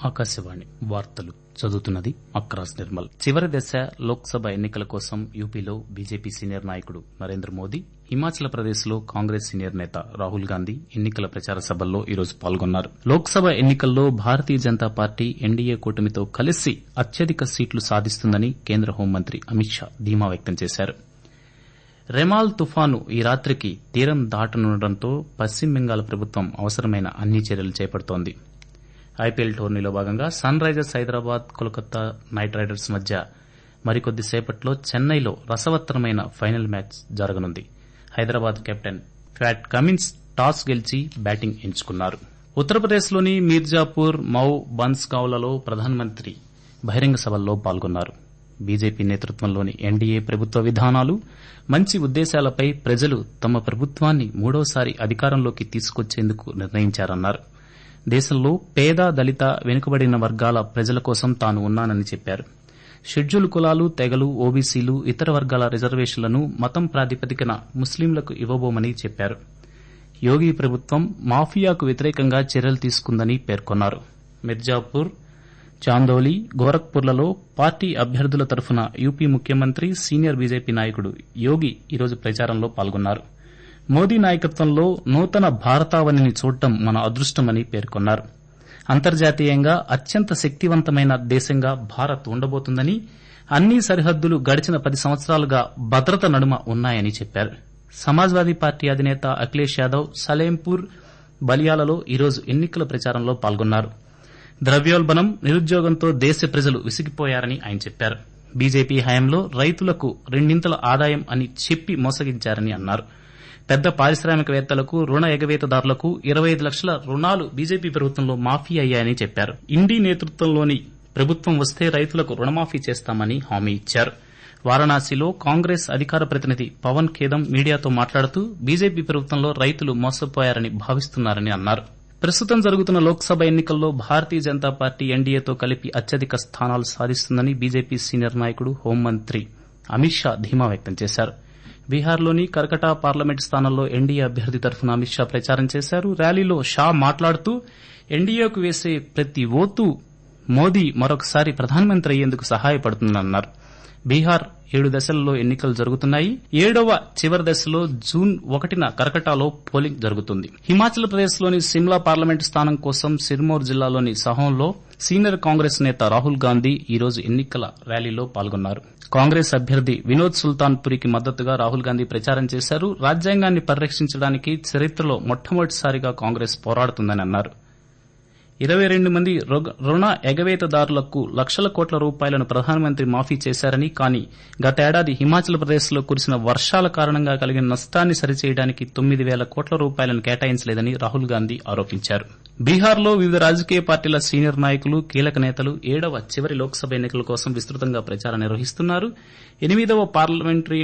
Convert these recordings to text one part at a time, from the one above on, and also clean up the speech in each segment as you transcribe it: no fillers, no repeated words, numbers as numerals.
ఆకాశవాణి వార్తలు చదువుతున్నది అక్రాస్ నిర్మల్. చివరి దశ లోక్సభ ఎన్నికల కోసం యూపీలో బీజేపీ సీనియర్ నాయకుడు నరేంద్ర మోదీ, హిమాచల్ ప్రదేశ్ లో కాంగ్రెస్ సీనియర్ నేత రాహుల్ గాంధీ ఎన్నికల ప్రచార సభల్లో ఈరోజు పాల్గొన్నారు. లోక్సభ ఎన్నికల్లో భారతీయ జనతా పార్టీ ఎన్డీఏ కూటమితో కలిసి అత్యధిక సీట్లు సాధిస్తుందని కేంద్ర హోంమంత్రి అమిత్ షా ధీమా వ్యక్తం చేశారు. రెమాల్ తుఫాను ఈ రాత్రికి తీరం దాటనుండటంతో పశ్చిమ బెంగాల్ ప్రభుత్వం అవసరమైన అన్ని చర్యలు చేపడుతోంది. ఐపీఎల్ టోర్నీలో భాగంగా Sunrisers Hyderabad, Kolkata Knight Riders మధ్య మరికొద్ది సేపట్లో చెన్నైలో రసవత్తరమైన ఫైనల్ మ్యాచ్ జరగనుంది. Hyderabad captain Pat Cummins toss గెలిచి బ్యాటింగ్ ఎంచుకున్నారు. ఉత్తరప్రదేశ్లోని మీర్జాపూర్, మౌ, బన్స్గావ్లలో ప్రధానమంత్రి బహిరంగ సభల్లో పాల్గొన్నారు. బీజేపీ నేతృత్వంలోని ఎన్డీఏ ప్రభుత్వ విధానాలు, మంచి ఉద్దేశాలపై ప్రజలు తమ ప్రభుత్వాన్ని మూడోసారి అధికారంలోకి తీసుకొచ్చేందుకు నిర్ణయించారన్నారు. దేశంలో పేద, దళిత, వెనుకబడిన వర్గాల ప్రజల కోసం తాను ఉన్నానని చెప్పారు. షెడ్యూల్ కులాలు, తెగలు, ఓబీసీలు, ఇతర వర్గాల రిజర్వేషన్లను మతం ప్రాతిపదికన ముస్లింలకు ఇవ్వబోమని చెప్పారు. యోగి ప్రభుత్వం మాఫియాకు వ్యతిరేకంగా చర్యలు తీసుకుందని పేర్కొన్నారు. మిర్జాపూర్, చాందోలి, గోరఖ్పూర్లలో పార్టీ అభ్యర్థుల తరఫున యూపీ ముఖ్యమంత్రి, సీనియర్ బీజేపీ నాయకుడు యోగి ఈరోజు ప్రచారంలో పాల్గొన్నారు. మోదీ నాయకత్వంలో నూతన భారతావనిని చూడటం మన అదృష్టమని పేర్కొన్నారు. అంతర్జాతీయంగా అత్యంత శక్తివంతమైన దేశంగా భారత్ ఉండబోతుందని, అన్ని సరిహద్దులు గడిచిన 10 సంవత్సరాలుగా భద్రత నడుమ ఉన్నాయని చెప్పారు. సమాజ్వాదీ పార్టీ అధినేత అఖిలేష్ యాదవ్ సలేంపూర్, బలియాలలో ఈరోజు ఎన్నికల ప్రచారంలో పాల్గొన్నారు. ద్రవ్యోల్బణం, నిరుద్యోగంతో దేశ ప్రజలు విసిగిపోయారని ఆయన చెప్పారు. బీజేపీ హయాంలో రైతులకు రెండింతల ఆదాయం అని చెప్పి మోసగించారని అన్నారు. పెద్ద పారిశ్రామికవేత్తలకు, రుణ ఎగవేతదారులకు 25 లక్షల రుణాలు బీజేపీ ప్రభుత్వంలో మాఫీ అయ్యాయని చెప్పారు. ఇండీ నేతృత్వంలోని ప్రభుత్వం వస్తే రైతులకు రుణమాఫీ చేస్తామని హామీ ఇచ్చారు. వారణాసిలో కాంగ్రెస్ అధికార ప్రతినిధి పవన్ ఖేదం మీడియాతో మాట్లాడుతూ బీజేపీ ప్రభుత్వంలో రైతులు మోసపోయారని భావిస్తున్నారని అన్నారు. ప్రస్తుతం జరుగుతున్న లోక్సభ ఎన్నికల్లో భారతీయ జనతా పార్టీ ఎన్డీఏతో కలిపి అత్యధిక స్థానాలు సాధిస్తుందని బీజేపీ సీనియర్ నాయకుడు, హోంమంత్రి అమిత్ షా ధీమా వ్యక్తం చేశారు. బీహార్లోని కర్కటా పార్లమెంట్ స్థానంలో ఎన్డీఏ అభ్యర్థి తరఫున అమిత్ షా ప్రచారం చేశారు. ర్యాలీలో షా మాట్లాడుతూ ఎన్డీఏకు వేసే ప్రతి ఓటు మోదీ మరొకసారి ప్రధానమంత్రి అయ్యేందుకు సహాయపడుతుందన్నారు. బీహార్ 7 దశల్లో ఎన్నికలు జరుగుతున్నాయి. 7వ చివరి దశలో జూన్ 1న కర్కటాలో పోలింగ్ జరుగుతుంది. హిమాచల్ ప్రదేశ్లోని సిమ్లా పార్లమెంటు స్థానం కోసం సిర్మౌర్ జిల్లాలోని సహోన్లో సీనియర్ కాంగ్రెస్ నేత రాహుల్ గాంధీ ఈరోజు ఎన్నికల ర్యాలీలో పాల్గొన్నారు. కాంగ్రెస్ అభ్యర్థి వినోద్ సుల్తాన్పురికి మద్దతుగా రాహుల్ గాంధీ ప్రచారం చేశారు. రాజ్యాంగాన్ని పరిరక్షించడానికి చరిత్రలో మొట్టమొదటిసారిగా కాంగ్రెస్ పోరాడుతుందని అన్నారు. 22 మంది రుణ ఎగవేతదారులకు లక్షల కోట్ల రూపాయలను ప్రధానమంత్రి మాఫీ చేశారని, కానీ గతేడాది హిమాచల్ ప్రదేశ్లో కురిసిన వర్షాల కారణంగా కలిగిన నష్టాన్ని సరిచేయడానికి 9,000 కోట్ల రూపాయలను కేటాయించలేదని రాహుల్ గాంధీ ఆరోపించారు. బీహార్లో వివిధ రాజకీయ పార్టీల సీనియర్ నాయకులు, కీలక నేతలు 7వ చివరి లోక్సభ ఎన్నికల కోసం విస్తృతంగా ప్రచారం నిర్వహిస్తున్నారు. 8 పార్లమెంటరీ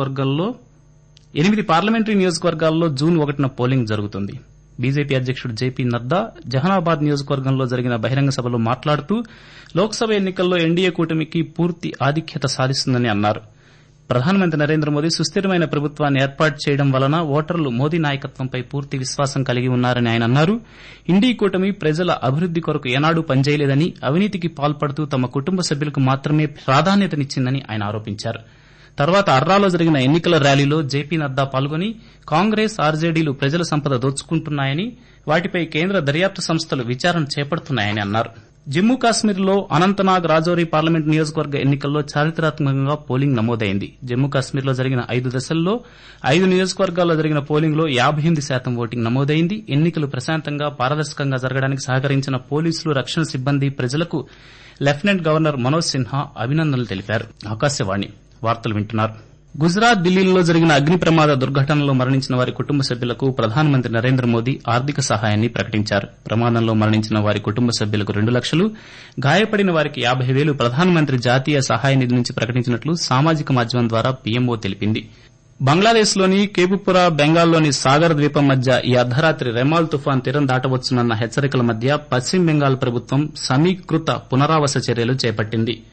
నియోజకవర్గాల్లో జూన్ 1న పోలింగ్ జరుగుతుంది. బీజేపీ అధ్యకుడు జేపీ నడ్డా జహనాబాద్ నియోజకవర్గంలో జరిగిన బహిరంగ సభలో మాట్లాడుతూ లోక్సభ ఎన్నికల్లో ఎన్డీఏ కూటమికి పూర్తి ఆధిక్యత సాధిస్తుందని అన్నారు. ప్రధానమంత్రి నరేంద్ర మోదీ సుస్థిరమైన ప్రభుత్వాన్ని ఏర్పాటు చేయడం వలన ఓటర్లు మోదీ నాయకత్వంపై పూర్తి విశ్వాసం కలిగి ఉన్నారని ఆయన అన్నారు. ఇండీ కూటమి ప్రజల అభివృద్ది కొరకు ఏనాడూ పనిచేయలేదని, అవినీతికి పాల్పడుతూ తమ కుటుంబ సభ్యులకు మాత్రమే ప్రాధాన్యతనిచ్చిందని ఆయన ఆరోపించారు. తర్వాత అర్రాలో జరిగిన ఎన్నికల ర్యాలీలో జేపీ నడ్డా పాల్గొని కాంగ్రెస్, ఆర్జేడీలు ప్రజల సంపద దోచుకుంటున్నాయని, వాటిపై కేంద్ర దర్యాప్తు సంస్థలు విచారణ చేపడుతున్నాయని అన్నారు. జమ్మూ కాశ్మీర్లో అనంతనాగ్, రాజౌరి పార్లమెంట్ నియోజకవర్గ ఎన్నికల్లో చారిత్రాత్మకంగా పోలింగ్ నమోదైంది. జమ్మూ కాశ్మీర్లో జరిగిన 5 దశల్లో 5 నియోజకవర్గాల్లో జరిగిన పోలింగ్లో 58% ఓటింగ్ నమోదైంది. ఎన్నికలు ప్రశాంతంగా, పారదర్శకంగా జరగడానికి సహకరించిన పోలీసులు, రక్షణ సిబ్బంది, ప్రజలకు లెఫ్టినెంట్ గవర్నర్ మనోజ్ సిన్హా అభినందనలు తెలిపారు. ఆకాశవాణి వార్తలు వింటున్నారు. గుజరాత్, ఢిల్లీలో జరిగిన అగ్ని ప్రమాద దుర్ఘటనలో మరణించిన వారి కుటుంబ సభ్యులకు ప్రధానమంత్రి నరేంద్ర మోదీ ఆర్థిక సహాయాన్ని ప్రకటించారు. ప్రమాదంలో మరణించిన వారి కుటుంబ సభ్యులకు 2 లక్షలు, గాయపడిన వారికి 50,000 ప్రధానమంత్రి జాతీయ సహాయ నిధి నుంచి ప్రకటించినట్లు సామాజిక మాధ్యమం ద్వారా పీఎంఓ తెలిపింది. బంగ్లాదేశ్లోని కేపుపురా, బెంగాల్లోని సాగర్ ద్వీపం మధ్య ఈ అర్ధరాత్రి రెమాల్ తుఫాన్ తీరం దాటవచ్చునన్న హెచ్చరికల మధ్య పశ్చిమ బెంగాల్ ప్రభుత్వం సమీకృత పునరావాస చర్యలు చేపట్టింది.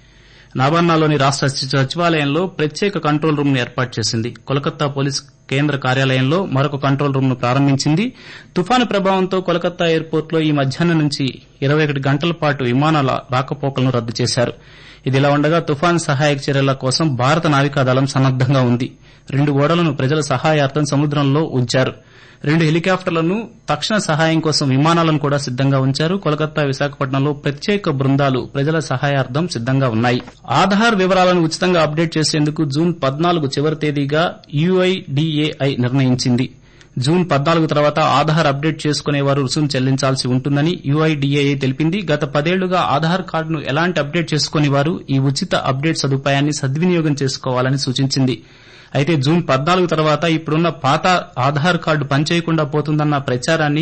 నవాన్నాలోని రాష్ట సచివాలయంలో ప్రత్యేక కంట్రోల్ రూమ్ ను ఏర్పాటు చేసింది. కోల్కతా పోలీస్ కేంద్ర కార్యాలయంలో మరొక కంట్రోల్ రూమ్ ను ప్రారంభించింది. తుఫాను ప్రభావంతో కోల్కతా ఎయిర్పోర్ట్ లో ఈ మధ్యాహ్నం నుంచి 21 గంటల పాటు విమానాల రాకపోకలను రద్దు చేశారు. ఇదిలా ఉండగా తుఫాను సహాయక చర్యల కోసం భారత నావికాదళం సన్నద్దంగా ఉంది. 2 ఓడలను ప్రజల సహాయార్థం సముద్రంలో ఉంచారు. 2 హెలికాప్టర్లను, తక్షణ సహాయం కోసం విమానాలను కూడా సిద్దంగా ఉంచారు. కోల్కతా, విశాఖపట్నంలో ప్రత్యేక బృందాలు ప్రజల సహాయార్థం సిద్దంగా ఉన్నాయి. ఆధార్ వివరాలను ఉచితంగా అప్డేట్ చేసేందుకు జూన్ 14 చివరి తేదీగా యుఐడిఏఐ నిర్ణయించింది. జూన్ 14 తర్వాత ఆధార్ అప్డేట్ చేసుకునేవారు రుసుము చెల్లించాల్సి ఉంటుందని యుఐడిఏఐ తెలిపింది. గత 10 ఏళ్లుగా ఆధార్ కార్డును ఎలాంటి అప్డేట్ చేసుకుని వారు ఈ ఉచిత అప్డేట్ సదుపాయాన్ని సద్వినియోగం చేసుకోవాలని సూచించింది. అయితే జూన్ 14 తర్వాత ఇప్పుడున్న పాత ఆధార్ కార్డు పనిచేయకుండా పోతుందన్న ప్రచారాన్ని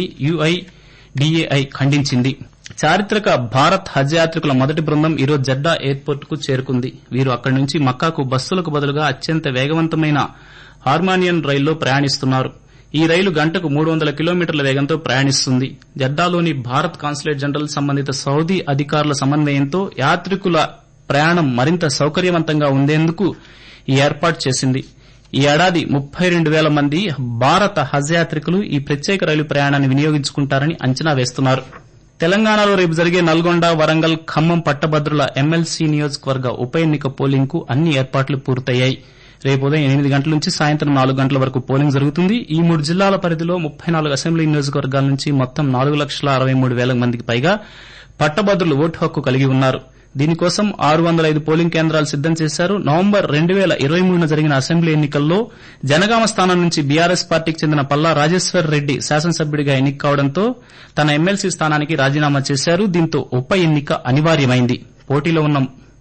యుఐడిఏఐ ఖండించింది. చారిత్రక భారత్ హజ్ యాత్రికుల మొదటి బృందం ఈరోజు జెడ్డా ఎయిర్పోర్ట్ కు చేరుకుంది. వీరు అక్కడి నుంచి మక్కాకు బస్సులకు బదులుగా అత్యంత వేగవంతమైన హార్మానియన్ రైల్లో ప్రయాణిస్తున్నారు. ఈ రైలు గంటకు 300 కిలోమీటర్ల వేగంతో ప్రయాణిస్తుంది. జెడ్డాలోని భారత్ కాన్సులేట్ జనరల్ సంబంధిత సౌదీ అధికారుల సమన్వయంతో యాత్రికుల ప్రయాణం మరింత సౌకర్యవంతంగా ఉండేందుకు ఈ ఏర్పాటు చేసింది. ఈ ఏడాది 32,000 మంది భారత హజ్ యాత్రికులు ఈ ప్రత్యేక రైలు ప్రయాణాన్ని వినియోగించుకుంటారని అంచనా వేస్తున్నారు. తెలంగాణలో రేపు జరిగే నల్గొండ, వరంగల్, ఖమ్మం పట్టభద్రుల ఎమ్మెల్సీ నియోజకవర్గ ఉప ఎన్నిక పోలింగ్ కు అన్ని ఏర్పాట్లు పూర్తయ్యాయి. రేపు ఉదయం 8 గంటల నుంచి సాయంత్రం 4 గంటల వరకు పోలింగ్ జరుగుతుంది. ఈ 3 జిల్లాల పరిధిలో 34 అసెంబ్లీ నియోజకవర్గాల నుంచి మొత్తం 4,63,000 మందికి పైగా పట్టభద్రులు ఓటు హక్కు కలిగి ఉన్నారు. దీనికోసం 605 పోలింగ్ కేంద్రాలు సిద్దం చేశారు. నవంబర్ 2023 జరిగిన అసెంబ్లీ ఎన్నికల్లో జనగామ స్థానం నుంచి బీఆర్ఎస్ పార్టీకి చెందిన పల్లా రాజేశ్వర్ రెడ్డి శాసనసభ్యుడిగా ఎన్నిక కావడంతో తన ఎమ్మెల్సీ స్థానానికి రాజీనామా చేశారు. దీంతో ఉప ఎన్నిక అనివార్యమైంది. పోటీలో ఉన్న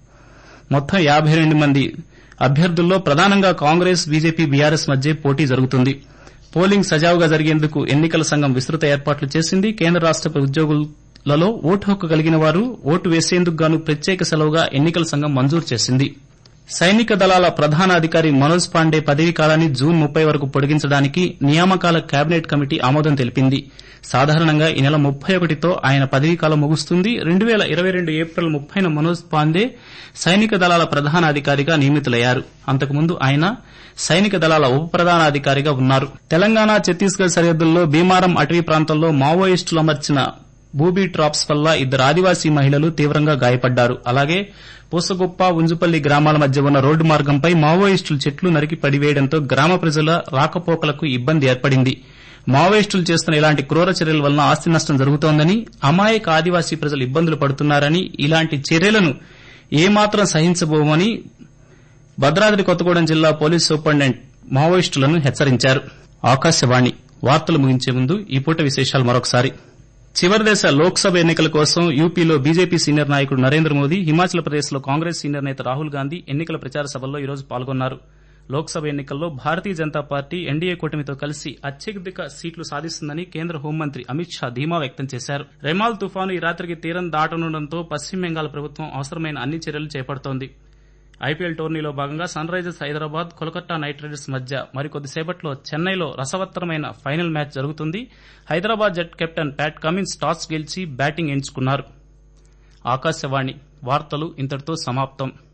మొత్తం 52 మంది అభ్యర్థుల్లో ప్రధానంగా కాంగ్రెస్, బీజేపీ, బీఆర్ఎస్ మధ్య పోటీ జరుగుతుంది. పోలింగ్ సజావుగా జరిగేందుకు ఎన్నికల సంఘం విస్తృత ఏర్పాట్లు చేసింది. కేంద్ర రాష్ట ఉద్యోగులలో ఓటు హక్కు కలిగిన వారు ఓటు వేసేందుకు గాను ప్రత్యేక సెలవుగా ఎన్నికల సంఘం మంజూరు చేసింది. సైనిక దళాల ప్రధానాధికారి మనోజ్ పాండే పదవీ కాలాన్ని జూన్ 30 వరకు పొడిగించడానికి నియామకాల కేబినెట్ కమిటీ ఆమోదం తెలిపింది. సాధారణంగా ఈ నెల 31తో ఆయన పదవీకాలం ముగుస్తుంది. 2022 ఏప్రిల్ 30న మనోజ్ పాండే సైనిక దళాల ప్రధానాధికారిగా నియమితులయ్యారు. అంతకుముందు ఆయన సైనిక దళాల ఉప ప్రధానాధికారిగా ఉన్నారు. తెలంగాణ, ఛత్తీస్గఢ్ సరిహద్దుల్లో భీమారం అటవీ ప్రాంతంలో మావోయిస్టులు అమర్చిన బూబీ ట్రాప్స్ వల్ల 2 ఆదివాసీ మహిళలు తీవ్రంగా గాయపడ్డారు. అలాగే పూసగుప్ప, ఉంజుపల్లి గ్రామాల మధ్య ఉన్న రోడ్డు మార్గంపై మావోయిస్టులు చెట్లు నరికి పడివేయడంతో గ్రామ ప్రజల రాకపోకలకు ఇబ్బంది ఏర్పడింది. మావోయిస్టులు చేస్తున్న ఇలాంటి క్రూర చర్యల వలన ఆస్తి నష్టం జరుగుతోందని, అమాయక ఆదివాసీ ప్రజలు ఇబ్బందులు పడుతున్నారని, ఇలాంటి చర్యలను ఏమాత్రం సహించబోమని భద్రాద్రి కొత్తగూడెం జిల్లా పోలీస్ సూపరింటెండెంట్ మావోయిస్టులను హెచ్చరించారు. ఆకాశవాణి వార్తలు ముగించే ముందు ఈ పూట విశేషాలు మరొకసారి. చివరి దశ లోక్సభ ఎన్నికల కోసం యూపీలో బీజేపీ సీనియర్ నాయకుడు నరేంద్ర మోదీ, హిమాచల్ ప్రదేశ్లో కాంగ్రెస్ సీనియర్ నేత రాహుల్ గాంధీ ఎన్నికల ప్రచార సభల్లో ఈ రోజు పాల్గొన్నారు. లోక్సభ ఎన్నికల్లో భారతీయ జనతా పార్టీ ఎన్డీఏ కూటమితో కలిసి అత్యధిక సీట్లు సాధిస్తుందని కేంద్ర హోంమంత్రి అమిత్ షా ధీమా వ్యక్తం చేశారు. రెమాల్ తుఫాను ఈ రాత్రికి తీరం దాటనుండటంతో పశ్చిమ బెంగాల్ ప్రభుత్వం అవసరమైన అన్ని చర్యలు చేపడుతోంది. ఐపీఎల్ టోర్నీలో భాగంగా Sunrisers Hyderabad, Kolkata Knight Riders మధ్య మరికొద్దిసేపట్లో చెన్నైలో రసవత్తరమైన ఫైనల్ మ్యాచ్ జరుగుతుంది. హైదరాబాద్ జట్టు కెప్టెన్ ప్యాట్ కమిన్స్ టాస్ గెలిచి బ్యాటింగ్ ఎంచుకున్నారు. ఆకాశవాణి వార్తలు ఇంతటితో సమాప్తం.